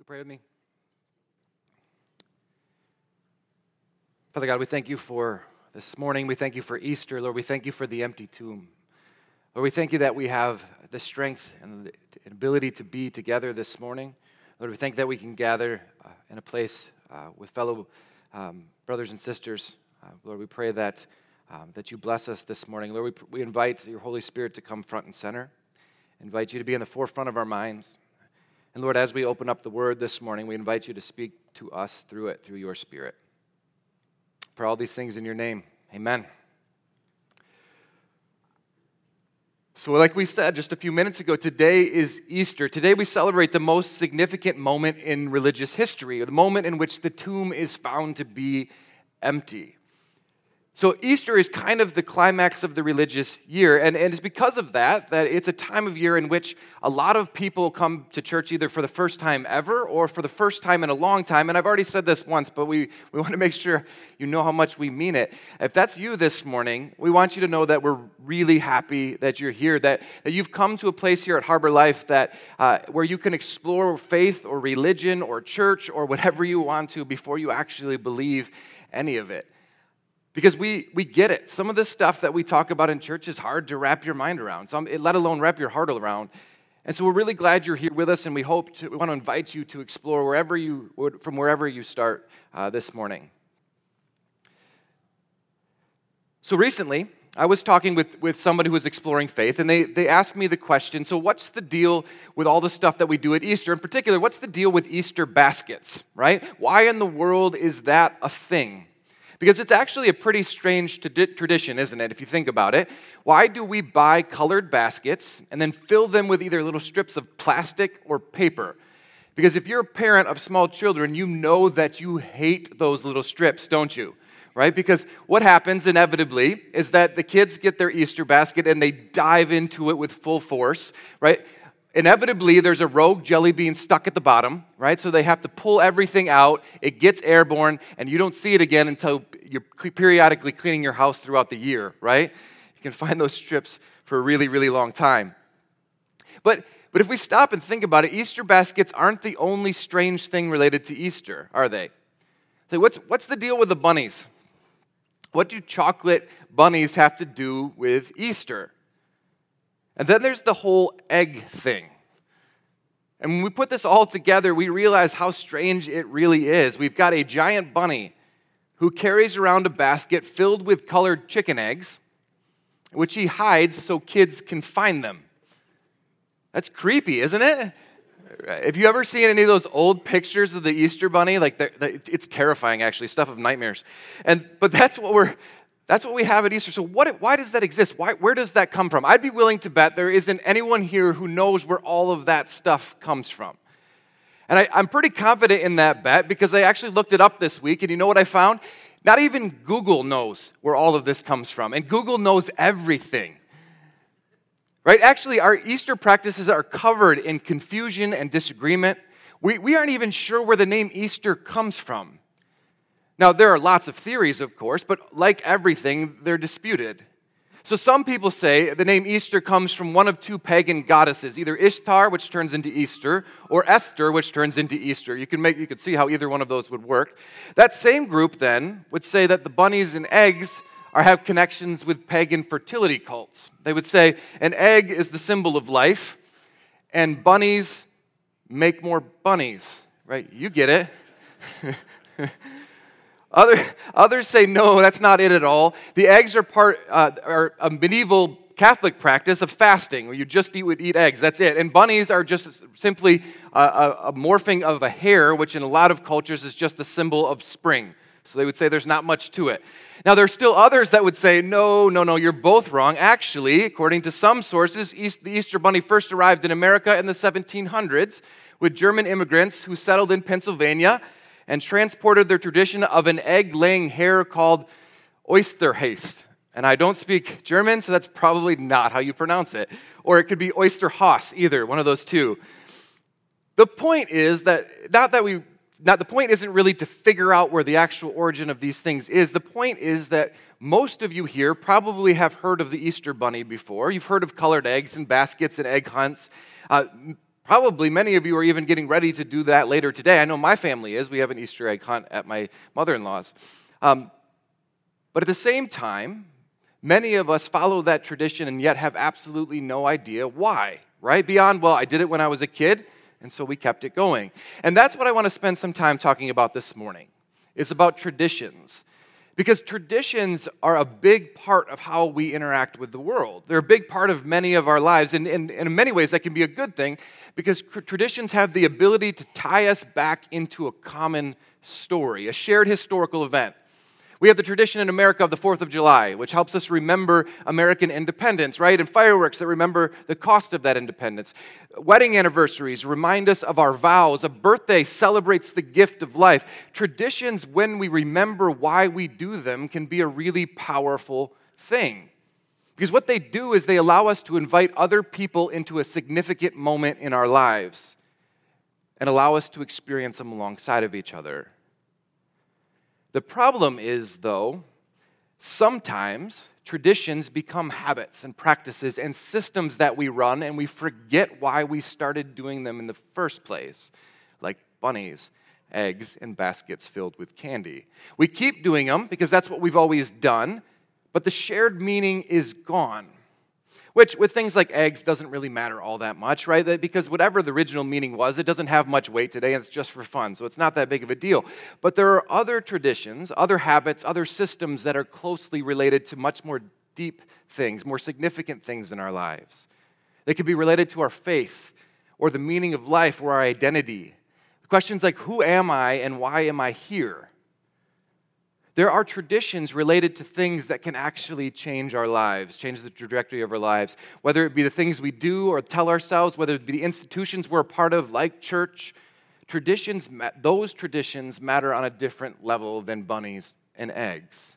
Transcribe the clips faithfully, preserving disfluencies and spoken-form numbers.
Pray with me. Father God, we thank you for this morning. We thank you for Easter. Lord, we thank you for the empty tomb. Lord, we thank you that we have the strength and the ability to be together this morning. Lord, we thank that we can gather uh, in a place uh, with fellow um, brothers and sisters. Uh, Lord, we pray that um, that you bless us this morning. Lord, we, we invite your Holy Spirit to come front and center. Invite you to be in the forefront of our minds. And Lord, as we open up the word this morning, we invite you to speak to us through it, through your Spirit. For all these things in your name, amen. So like we said just a few minutes ago, today is Easter. Today we celebrate the most significant moment in religious history, or the moment in which the tomb is found to be empty. So Easter is kind of the climax of the religious year, and, and it's because of that that it's a time of year in which a lot of people come to church either for the first time ever or for the first time in a long time. And I've already said this once, but we, we want to make sure you know how much we mean it. If that's you this morning, we want you to know that we're really happy that you're here, that, that you've come to a place here at Harbor Life that uh, where you can explore faith or religion or church or whatever you want to before you actually believe any of it. Because we we get it. Some of the stuff that we talk about in church is hard to wrap your mind around, some, let alone wrap your heart around. And so we're really glad you're here with us, and we hope to, we want to invite you to explore wherever you from wherever you start uh, this morning. So recently, I was talking with, with somebody who was exploring faith, and they, they asked me the question, so what's the deal with all the stuff that we do at Easter? In particular, what's the deal with Easter baskets, right? Why in the world is that a thing? Because it's actually a pretty strange tradition, isn't it, if you think about it? Why do we buy colored baskets and then fill them with either little strips of plastic or paper? Because if you're a parent of small children, you know that you hate those little strips, don't you? Right? Because what happens inevitably is that the kids get their Easter basket and they dive into it with full force, right? Inevitably, there's a rogue jelly bean stuck at the bottom, right? So they have to pull everything out. It gets airborne, and you don't see it again until you're periodically cleaning your house throughout the year, right? You can find those strips for a really, really long time. But but if we stop and think about it, Easter baskets aren't the only strange thing related to Easter, are they? So what's what's the deal with the bunnies? What do chocolate bunnies have to do with Easter? And then there's the whole egg thing. And when we put this all together, we realize how strange it really is. We've got a giant bunny who carries around a basket filled with colored chicken eggs, which he hides so kids can find them. That's creepy, isn't it? Have you ever seen any of those old pictures of the Easter bunny? Like, it's terrifying, actually, stuff of nightmares. And but that's what we're That's what we have at Easter. So what, why does that exist? Why, where does that come from? I'd be willing to bet there isn't anyone here who knows where all of that stuff comes from. And I, I'm pretty confident in that bet because I actually looked it up this week, and you know what I found? Not even Google knows where all of this comes from, and Google knows everything. Right? Actually, our Easter practices are covered in confusion and disagreement. We, we aren't even sure where the name Easter comes from. Now, there are lots of theories, of course, but like everything, they're disputed. So some people say the name Easter comes from one of two pagan goddesses, either Ishtar, which turns into Easter, or Esther, which turns into Easter. You can make, you could see how either one of those would work. That same group, then, would say that the bunnies and eggs are have connections with pagan fertility cults. They would say an egg is the symbol of life, and bunnies make more bunnies, right? You get it. Other, others say, no, that's not it at all. The eggs are part uh, are a medieval Catholic practice of fasting, where you just eat would eat eggs. That's it. And bunnies are just simply a, a, a morphing of a hare, which in a lot of cultures is just the symbol of spring. So they would say there's not much to it. Now, there's still others that would say, no, no, no, you're both wrong. Actually, according to some sources, East, the Easter bunny first arrived in America in the seventeen hundreds with German immigrants who settled in Pennsylvania and transported their tradition of an egg-laying hare called Oysterhaste. And I don't speak German, so that's probably not how you pronounce it. Or it could be Oysterhaus, either, one of those two. The point is that, not that we, not the point isn't really to figure out where the actual origin of these things is. The point is that most of you here probably have heard of the Easter bunny before. You've heard of colored eggs and baskets and egg hunts. Uh, Probably many of you are even getting ready to do that later today. I know my family is. We have an Easter egg hunt at my mother-in-law's. Um, but at the same time, many of us follow that tradition and yet have absolutely no idea why, right? Beyond, well, I did it when I was a kid, and so we kept it going. And that's what I want to spend some time talking about this morning, is about traditions. Because traditions are a big part of how we interact with the world. They're a big part of many of our lives, and, and, and in many ways that can be a good thing, because traditions have the ability to tie us back into a common story, a shared historical event. We have the tradition in America of the fourth of July, which helps us remember American independence, right? And fireworks that remember the cost of that independence. Wedding anniversaries remind us of our vows. A birthday celebrates the gift of life. Traditions, when we remember why we do them, can be a really powerful thing. Because what they do is they allow us to invite other people into a significant moment in our lives and allow us to experience them alongside of each other. The problem is, though, sometimes traditions become habits and practices and systems that we run, and we forget why we started doing them in the first place, like bunnies, eggs, and baskets filled with candy. We keep doing them because that's what we've always done, but the shared meaning is gone. Which, with things like eggs, doesn't really matter all that much, right? Because whatever the original meaning was, it doesn't have much weight today, and it's just for fun, so it's not that big of a deal. But there are other traditions, other habits, other systems that are closely related to much more deep things, more significant things in our lives. They could be related to our faith, or the meaning of life, or our identity. Questions like, who am I, and why am I here? There are traditions related to things that can actually change our lives, change the trajectory of our lives, whether it be the things we do or tell ourselves, whether it be the institutions we're a part of, like church. Traditions, those traditions matter on a different level than bunnies and eggs.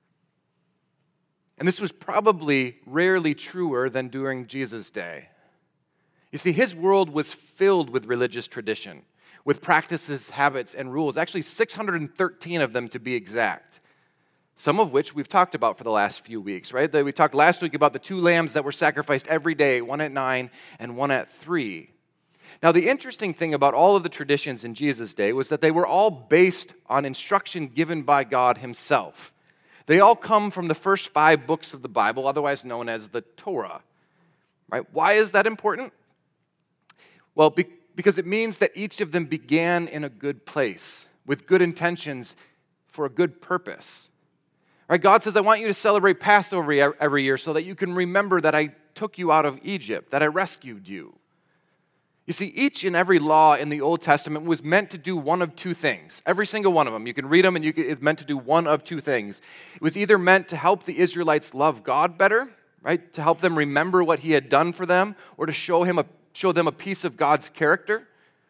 And this was probably rarely truer than during Jesus' day. You see, his world was filled with religious tradition, with practices, habits, and rules, actually six hundred thirteen of them to be exact, some of which we've talked about for the last few weeks, right? We talked last week about the two lambs that were sacrificed every day, one at nine and one at three. Now, the interesting thing about all of the traditions in Jesus' day was that they were all based on instruction given by God himself. They all come from the first five books of the Bible, otherwise known as the Torah, right? Why is that important? Well, because Because it means that each of them began in a good place, with good intentions, for a good purpose. Right? God says, I want you to celebrate Passover every year so that you can remember that I took you out of Egypt, that I rescued you. You see, each and every law in the Old Testament was meant to do one of two things. Every single one of them. You can read them and you can, it's meant to do one of two things. It was either meant to help the Israelites love God better, right? To help them remember what he had done for them, or to show him a show them a piece of God's character,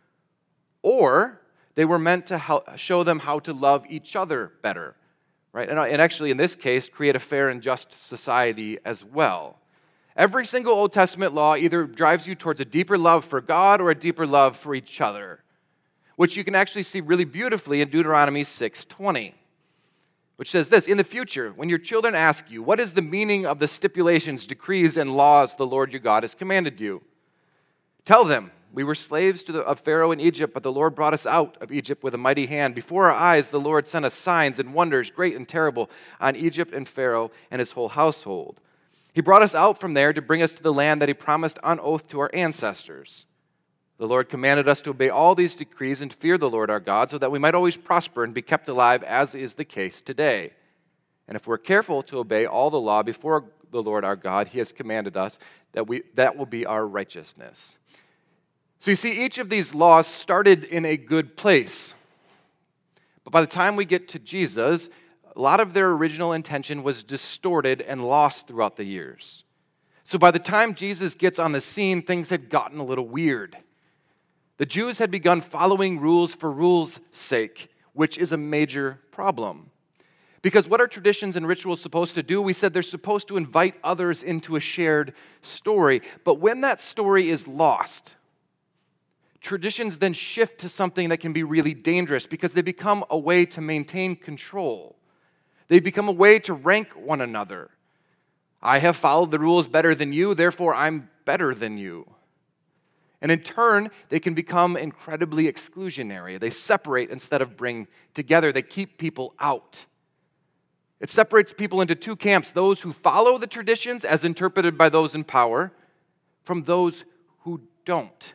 or they were meant to help show them how to love each other better, right? And, and actually, in this case, create a fair and just society as well. Every single Old Testament law either drives you towards a deeper love for God or a deeper love for each other, which you can actually see really beautifully in Deuteronomy six twenty, which says this, in the future, when your children ask you, what is the meaning of the stipulations, decrees, and laws the Lord your God has commanded you? Tell them, we were slaves to the, of Pharaoh in Egypt, but the Lord brought us out of Egypt with a mighty hand. Before our eyes, the Lord sent us signs and wonders, great and terrible, on Egypt and Pharaoh and his whole household. He brought us out from there to bring us to the land that he promised on oath to our ancestors. The Lord commanded us to obey all these decrees and to fear the Lord our God, so that we might always prosper and be kept alive, as is the case today. And if we're careful to obey all the law before the Lord our God, he has commanded us, that we that will be our righteousness. So you see, each of these laws started in a good place. But by the time we get to Jesus, a lot of their original intention was distorted and lost throughout the years. So by the time Jesus gets on the scene, things had gotten a little weird. The Jews had begun following rules for rules' sake, which is a major problem. Because what are traditions and rituals supposed to do? We said they're supposed to invite others into a shared story. But when that story is lost, traditions then shift to something that can be really dangerous because they become a way to maintain control. They become a way to rank one another. I have followed the rules better than you, therefore I'm better than you. And in turn, they can become incredibly exclusionary. They separate instead of bring together. They keep people out. It separates people into two camps, those who follow the traditions as interpreted by those in power from those who don't.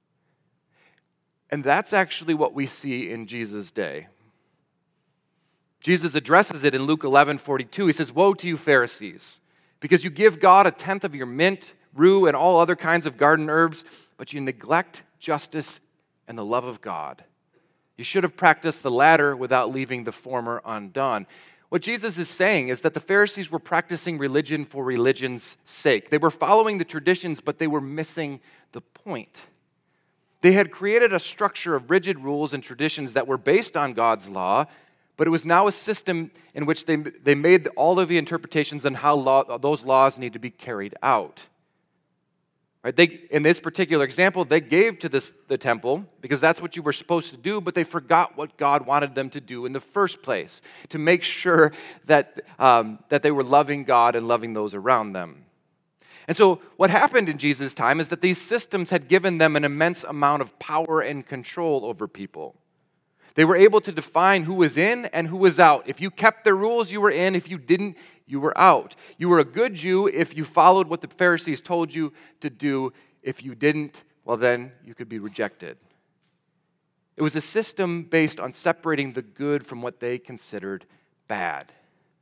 And that's actually what we see in Jesus' day. Jesus addresses it in Luke eleven forty-two. He says, "Woe to you, Pharisees, because you give God a tenth of your mint, rue, and all other kinds of garden herbs, but you neglect justice and the love of God. You should have practiced the latter without leaving the former undone." What Jesus is saying is that the Pharisees were practicing religion for religion's sake. They were following the traditions, but they were missing the point. They had created a structure of rigid rules and traditions that were based on God's law, but it was now a system in which they, they made all of the interpretations on how law, those laws need to be carried out. Right? They, in this particular example, they gave to this, the temple because that's what you were supposed to do, but they forgot what God wanted them to do in the first place, to make sure that, um, that they were loving God and loving those around them. And so what happened in Jesus' time is that these systems had given them an immense amount of power and control over people. They were able to define who was in and who was out. If you kept their rules, you were in. If you didn't, you were out. You were a good Jew if you followed what the Pharisees told you to do. If you didn't, well, then you could be rejected. It was a system based on separating the good from what they considered bad,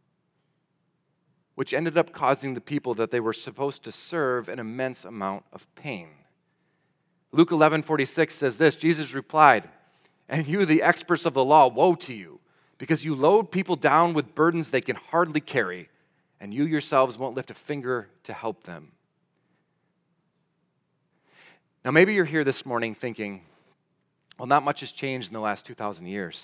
which ended up causing the people that they were supposed to serve an immense amount of pain. Luke eleven forty-six says this, Jesus replied, "And you, the experts of the law, woe to you, because you load people down with burdens they can hardly carry, and you yourselves won't lift a finger to help them." Now, maybe you're here this morning thinking, well, not much has changed in the last two thousand years.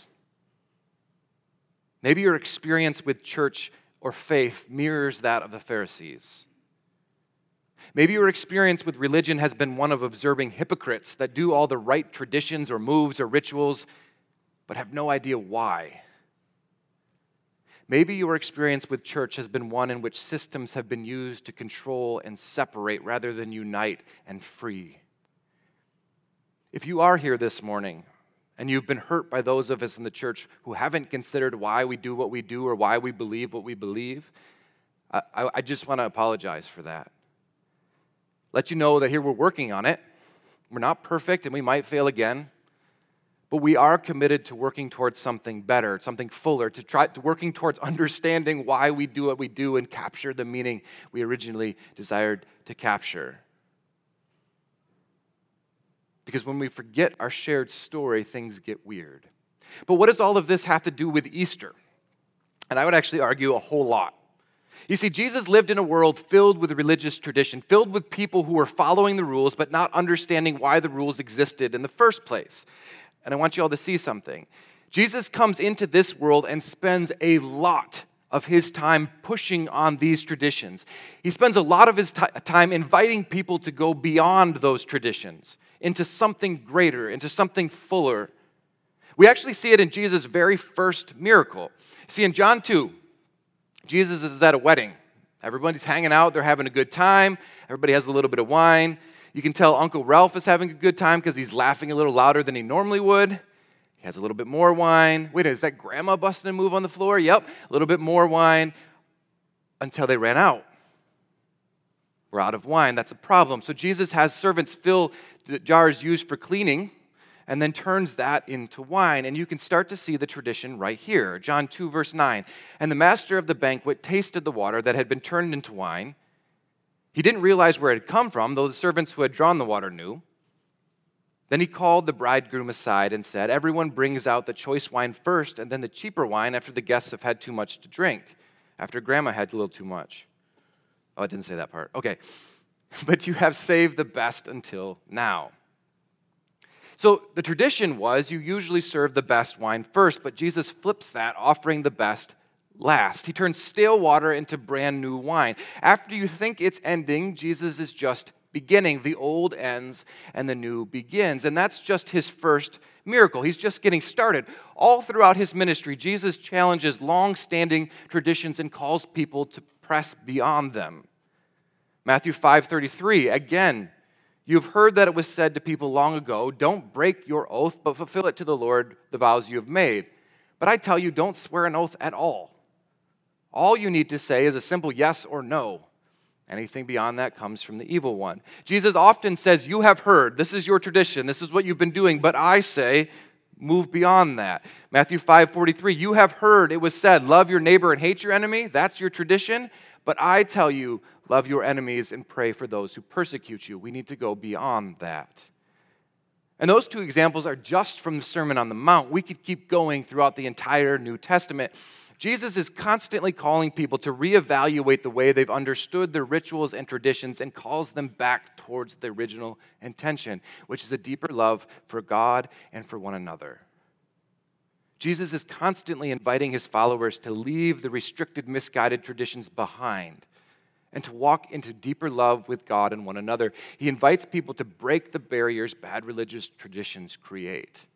Maybe your experience with church or faith mirrors that of the Pharisees. Maybe your experience with religion has been one of observing hypocrites that do all the right traditions or moves or rituals, but have no idea why. Maybe your experience with church has been one in which systems have been used to control and separate rather than unite and free. If you are here this morning and you've been hurt by those of us in the church who haven't considered why we do what we do or why we believe what we believe, I, I just want to apologize for that. Let you know that here we're working on it. We're not perfect and we might fail again, but we are committed to working towards something better, something fuller, to try to working towards understanding why we do what we do and capture the meaning we originally desired to capture. Because when we forget our shared story, things get weird. But what does all of this have to do with Easter? And I would actually argue a whole lot. You see, Jesus lived in a world filled with religious tradition, filled with people who were following the rules but not understanding why the rules existed in the first place. And I want you all to see something. Jesus comes into this world and spends a lot of his time pushing on these traditions. He spends a lot of his t- time inviting people to go beyond those traditions, into something greater, into something fuller. We actually see it in Jesus' very first miracle. See, in John two, Jesus is at a wedding. Everybody's hanging out. They're having a good time. Everybody has a little bit of wine. You can tell Uncle Ralph is having a good time because he's laughing a little louder than he normally would. He has a little bit more wine. Wait, is that grandma busting a move on the floor? Yep, a little bit more wine until they ran out. We're out of wine. That's a problem. So Jesus has servants fill the jars used for cleaning and then turns that into wine. And you can start to see the tradition right here. John two, verse nine. "And the master of the banquet tasted the water that had been turned into wine. He didn't realize where it had come from, though the servants who had drawn the water knew. Then he called the bridegroom aside and said, 'Everyone brings out the choice wine first and then the cheaper wine after the guests have had too much to drink, after grandma had a little too much.'" Oh, I didn't say that part. Okay. "But you have saved the best until now." So the tradition was you usually serve the best wine first, but Jesus flips that, offering the best last. He turns stale water into brand new wine. After you think it's ending, Jesus is just beginning. The old ends and the new begins. And that's just his first miracle. He's just getting started. All throughout his ministry, Jesus challenges long-standing traditions and calls people to press beyond them. Matthew five thirty-three, again, You've heard that it was said to people long ago, don't break your oath, but fulfill it to the Lord, the vows you have made. But I tell you, don't swear an oath at all. All you need to say is a simple yes or no. Anything beyond that comes from the evil one. Jesus often says, you have heard, this is your tradition, this is what you've been doing, but I say, move beyond that. Matthew five forty-three, you have heard it was said, love your neighbor and hate your enemy. That's your tradition. But I tell you, love your enemies and pray for those who persecute you. We need to go beyond that. And those two examples are just from the Sermon on the Mount. We could keep going throughout the entire New Testament. Jesus is constantly calling people to reevaluate the way they've understood their rituals and traditions and calls them back towards the original intention, which is a deeper love for God and for one another. Jesus is constantly inviting his followers to leave the restricted, misguided traditions behind and to walk into deeper love with God and one another. He invites people to break the barriers bad religious traditions create.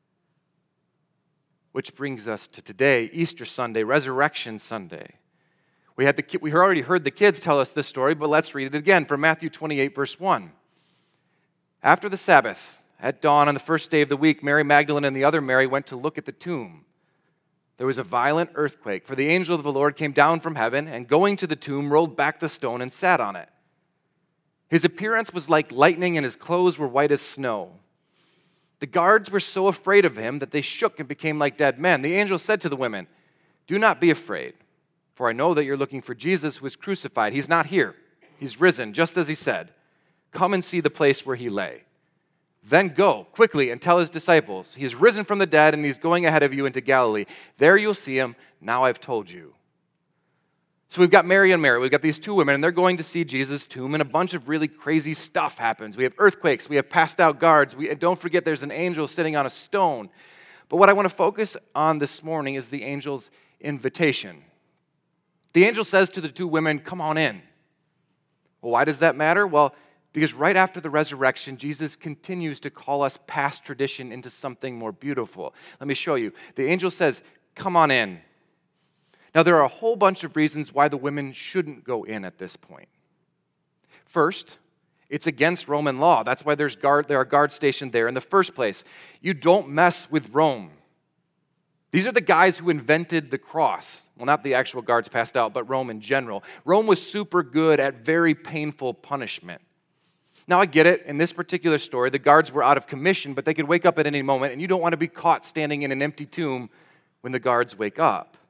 Which brings us to today, Easter Sunday, Resurrection Sunday. We had the we already heard the kids tell us this story, but let's read it again from Matthew twenty-eight, verse one. After the Sabbath, at dawn on the first day of the week, Mary Magdalene and the other Mary went to look at the tomb. There was a violent earthquake, for the angel of the Lord came down from heaven and going to the tomb, rolled back the stone and sat on it. His appearance was like lightning and his clothes were white as snow. The guards were so afraid of him that they shook and became like dead men. The angel said to the women, do not be afraid, for I know that you're looking for Jesus who was crucified. He's not here. He's risen, just as he said. Come and see the place where he lay. Then go quickly and tell his disciples, he is risen from the dead and he's going ahead of you into Galilee. There you'll see him. Now I've told you. So we've got Mary and Mary. We've got these two women, and they're going to see Jesus' tomb, and a bunch of really crazy stuff happens. We have earthquakes. We have passed out guards. We, and don't forget there's an angel sitting on a stone. But what I want to focus on this morning is the angel's invitation. The angel says to the two women, come on in. Well, why does that matter? Well, because right after the resurrection, Jesus continues to call us past tradition into something more beautiful. Let me show you. The angel says, come on in. Now, there are a whole bunch of reasons why the women shouldn't go in at this point. First, it's against Roman law. That's why there's guard, there are guards stationed there in the first place. You don't mess with Rome. These are the guys who invented the cross. Well, not the actual guards passed out, but Rome in general. Rome was super good at very painful punishment. Now, I get it. In this particular story, the guards were out of commission, but they could wake up at any moment, and you don't want to be caught standing in an empty tomb when the guards wake up.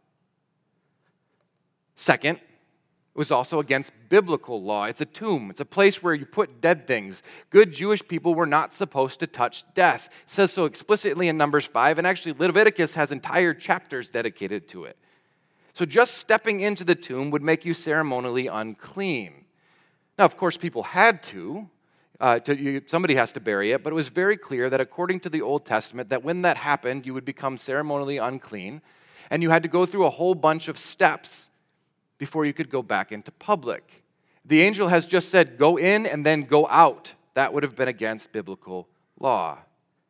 Second, it was also against biblical law. It's a tomb. It's a place where you put dead things. Good Jewish people were not supposed to touch death. It says so explicitly in Numbers five, and actually Leviticus has entire chapters dedicated to it. So just stepping into the tomb would make you ceremonially unclean. Now, of course, people had to. Uh, to you, somebody has to bury it, but it was very clear that according to the Old Testament, that when that happened, you would become ceremonially unclean, and you had to go through a whole bunch of steps before you could go back into public. The angel has just said, go in and then go out. That would have been against biblical law.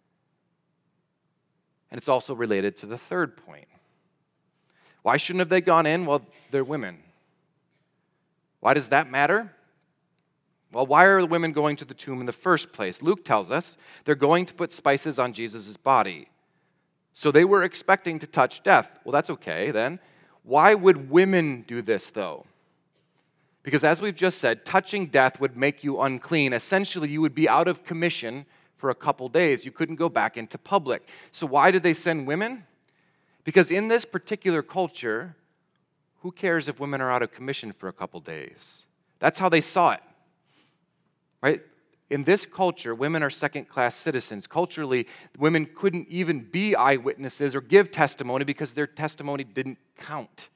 And it's also related to the third point. Why shouldn't have they gone in? Well, they're women. Why does that matter? Well, why are the women going to the tomb in the first place? Luke tells us they're going to put spices on Jesus' body. So they were expecting to touch death. Well, that's okay then. Why would women do this, though? Because as we've just said, touching death would make you unclean. Essentially, you would be out of commission for a couple days. You couldn't go back into public. So why did they send women? Because in this particular culture, who cares if women are out of commission for a couple days? That's how they saw it. Right? In this culture, women are second-class citizens. Culturally, women couldn't even be eyewitnesses or give testimony because their testimony didn't count.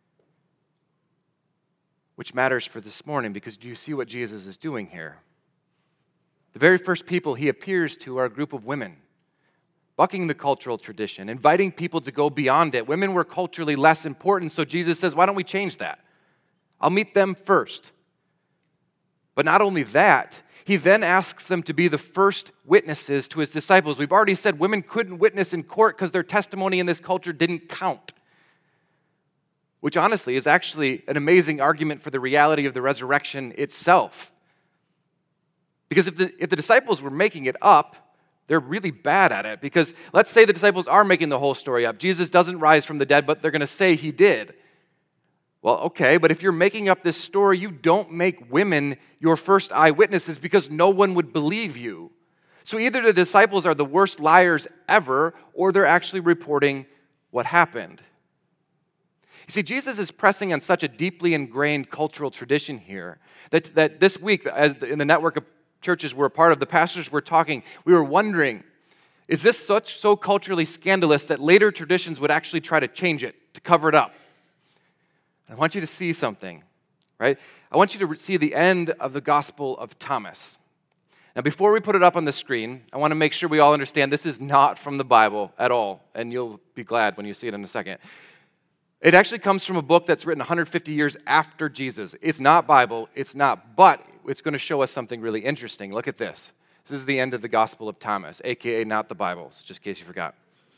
Which matters for this morning, because do you see what Jesus is doing here? The very first people he appears to are a group of women, bucking the cultural tradition, inviting people to go beyond it. Women were culturally less important, so Jesus says, why don't we change that? I'll meet them first. But not only that, he then asks them to be the first witnesses to his disciples. We've already said women couldn't witness in court because their testimony in this culture didn't count. Which honestly is actually an amazing argument for the reality of the resurrection itself. Because if the, if the disciples were making it up, they're really bad at it. Because let's say the disciples are making the whole story up. Jesus doesn't rise from the dead, but they're going to say he did. Well, okay, but if you're making up this story, you don't make women your first eyewitnesses because no one would believe you. So either the disciples are the worst liars ever, or they're actually reporting what happened. You see, Jesus is pressing on such a deeply ingrained cultural tradition here that, that this week, in the network of churches we're a part of, the pastors were talking, we were wondering, is this such so culturally scandalous that later traditions would actually try to change it, to cover it up? I want you to see something, right? I want you to see the end of the Gospel of Thomas. Now, before we put it up on the screen, I want to make sure we all understand this is not from the Bible at all, and you'll be glad when you see it in a second. It actually comes from a book that's written one hundred fifty years after Jesus. It's not Bible, it's not, but it's going to show us something really interesting. Look at this. This is the end of the Gospel of Thomas, a k a not the Bible, just in case you forgot.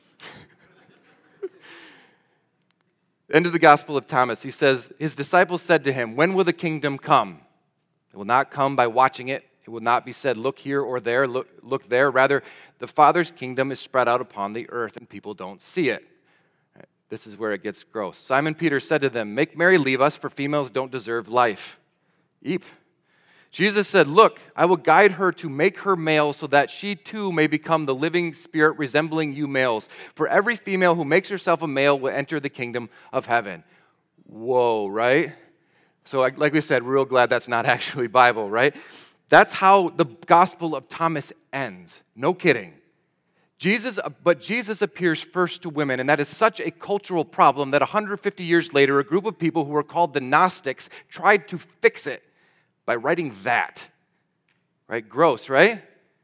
End of the Gospel of Thomas, he says, his disciples said to him, when will the kingdom come? It will not come by watching it. It will not be said, look here or there, look, look there. Rather, the Father's kingdom is spread out upon the earth, and people don't see it. Right, this is where it gets gross. Simon Peter said to them, make Mary leave us, for females don't deserve life. Eep. Jesus said, look, I will guide her to make her male so that she too may become the living spirit resembling you males. For every female who makes herself a male will enter the kingdom of heaven. Whoa, right? So like we said, we're real glad that's not actually Bible, right? That's how the Gospel of Thomas ends. No kidding. Jesus, but Jesus appears first to women, and that is such a cultural problem that one hundred fifty years later, a group of people who were called the Gnostics tried to fix it by writing that. Right? Gross, right?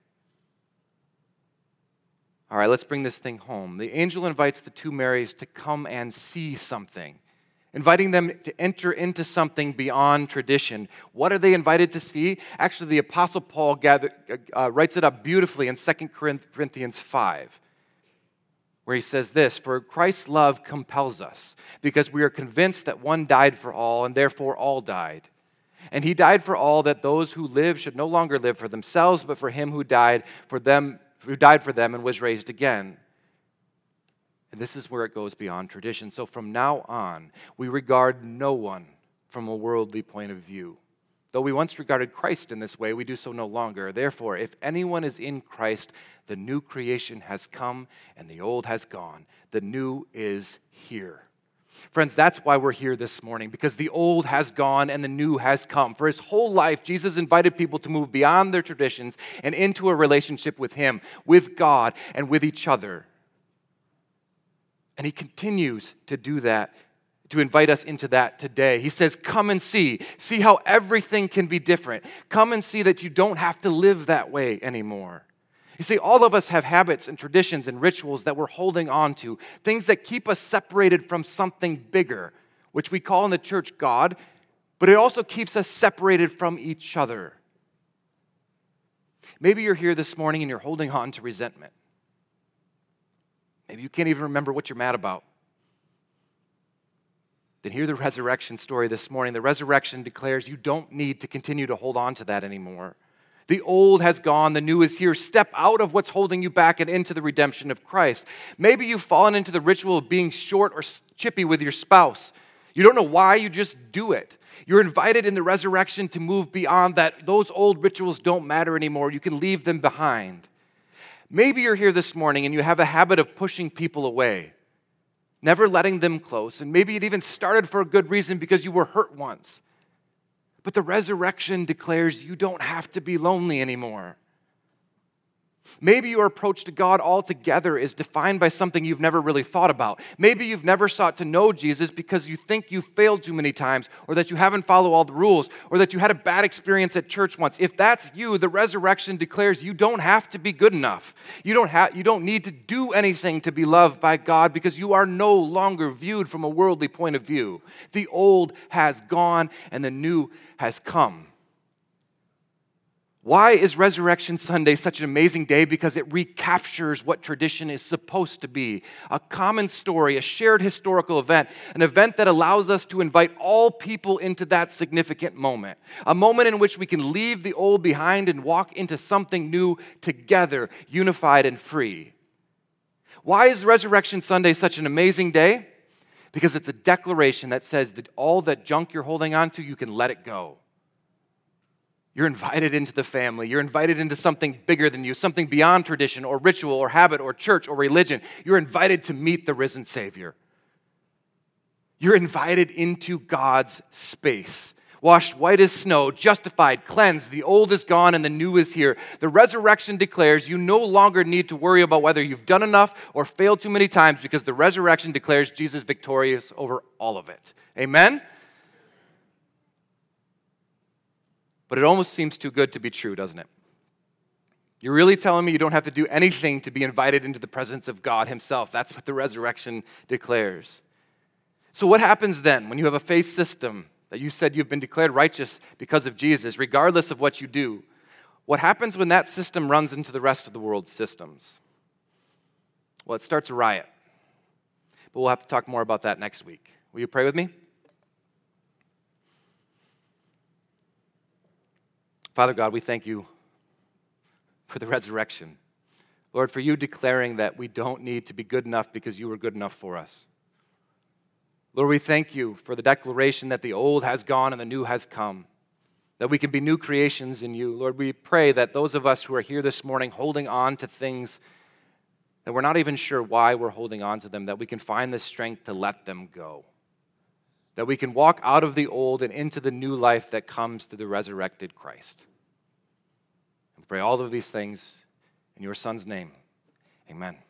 All right, let's bring this thing home. The angel invites the two Marys to come and see something, inviting them to enter into something beyond tradition. What are they invited to see? Actually, the Apostle Paul gather, uh, writes it up beautifully in Second Corinthians five, where he says this, for Christ's love compels us, because we are convinced that one died for all, and therefore all died. And he died for all, that those who live should no longer live for themselves, but for him who died for them, who died for them and was raised again. And this is where it goes beyond tradition. So from now on, we regard no one from a worldly point of view. Though we once regarded Christ in this way, we do so no longer. Therefore, if anyone is in Christ, the new creation has come and the old has gone. The new is here. Friends, that's why we're here this morning, because the old has gone and the new has come. For his whole life, Jesus invited people to move beyond their traditions and into a relationship with him, with God, and with each other. And he continues to do that, to invite us into that today. He says, come and see. See how everything can be different. Come and see that you don't have to live that way anymore. You see, all of us have habits and traditions and rituals that we're holding on to, things that keep us separated from something bigger, which we call in the church God, but it also keeps us separated from each other. Maybe you're here this morning and you're holding on to resentment. Maybe you can't even remember what you're mad about. Then hear the resurrection story this morning. The resurrection declares you don't need to continue to hold on to that anymore. The old has gone, the new is here. Step out of what's holding you back and into the redemption of Christ. Maybe you've fallen into the ritual of being short or chippy with your spouse. You don't know why, you just do it. You're invited in the resurrection to move beyond that. Those old rituals don't matter anymore. You can leave them behind. Maybe you're here this morning and you have a habit of pushing people away, never letting them close, and maybe it even started for a good reason because you were hurt once. But the resurrection declares you don't have to be lonely anymore. Maybe your approach to God altogether is defined by something you've never really thought about. Maybe you've never sought to know Jesus because you think you failed too many times, or that you haven't followed all the rules, or that you had a bad experience at church once. If that's you, the resurrection declares you don't have to be good enough. You don't have, you don't need to do anything to be loved by God, because you are no longer viewed from a worldly point of view. The old has gone and the new has come. Why is Resurrection Sunday such an amazing day? Because it recaptures what tradition is supposed to be. A common story, a shared historical event, an event that allows us to invite all people into that significant moment. A moment in which we can leave the old behind and walk into something new together, unified and free. Why is Resurrection Sunday such an amazing day? Because it's a declaration that says that all that junk you're holding on to, you can let it go. You're invited into the family. You're invited into something bigger than you, something beyond tradition or ritual or habit or church or religion. You're invited to meet the risen Savior. You're invited into God's space. Washed white as snow, justified, cleansed, the old is gone and the new is here. The resurrection declares you no longer need to worry about whether you've done enough or failed too many times, because the resurrection declares Jesus victorious over all of it. Amen? But it almost seems too good to be true, doesn't it? You're really telling me you don't have to do anything to be invited into the presence of God himself. That's what the resurrection declares. So what happens then when you have a faith system that you said you've been declared righteous because of Jesus, regardless of what you do? What happens when that system runs into the rest of the world's systems? Well, it starts a riot. But we'll have to talk more about that next week. Will you pray with me? Father God, we thank you for the resurrection. Lord, for you declaring that we don't need to be good enough because you were good enough for us. Lord, we thank you for the declaration that the old has gone and the new has come, that we can be new creations in you. Lord, we pray that those of us who are here this morning holding on to things that we're not even sure why we're holding on to them, that we can find the strength to let them go, that we can walk out of the old and into the new life that comes through the resurrected Christ. I pray all of these things in your Son's name. Amen.